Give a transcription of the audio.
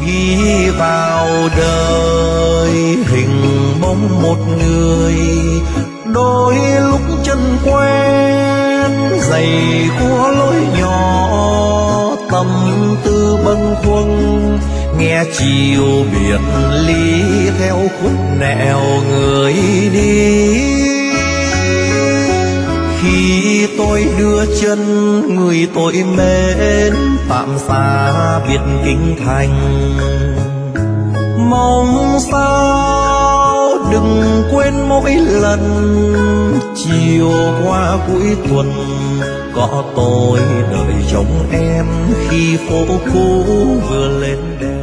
Khi vào đời hình bóng một người, đôi lúc chân quen giày khua lối nhỏ, tâm tư bâng khuâng nghe chiều biệt ly theo khúc nẻo người đi. Khi tôi đưa chân người tôi mến tạm xa biệt kinh thành, mong sao đừng quên mỗi lần chiều qua cuối tuần có tôi đợi trông em khi phố cũ vừa lên đèn.